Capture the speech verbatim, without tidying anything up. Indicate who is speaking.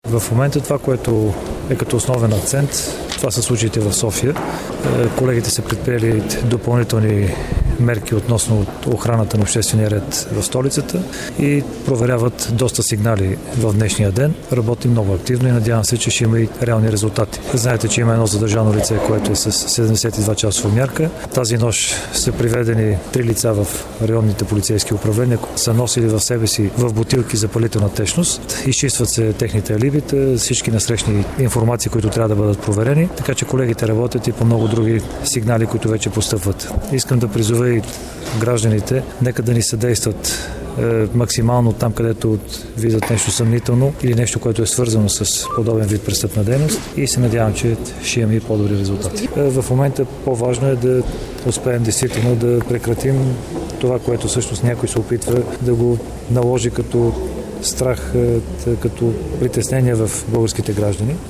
Speaker 1: В момента това, което е като основен акцент, това са случаите в София. Колегите са предприели допълнителни мерки относно охраната на обществения ред в столицата и проверяват доста сигнали в днешния ден. Работим много активно и надявам се, че ще има и реални резултати. Знаете, че има едно задържано лице, което е с седемдесет и два часова мярка. Тази нощ са приведени три лица в районните полицейски управления, са носили в себе си в бутилки запалителна течност. Изчистват се техните алибита, всички насрещни информации, които трябва да бъдат проверени, така че колегите работят и по много други сигнали, които вече постъпват. Искам да призова и гражданите, нека да ни съдействат е, максимално там, където видят нещо съмнително или нещо, което е свързано с подобен вид престъпна дейност и се надявам, че ще имаме и по-добри резултати. Е, в момента по-важно е да успеем действително да прекратим това, което всъщност някой се опитва да го наложи като страх, като притеснение в българските граждани.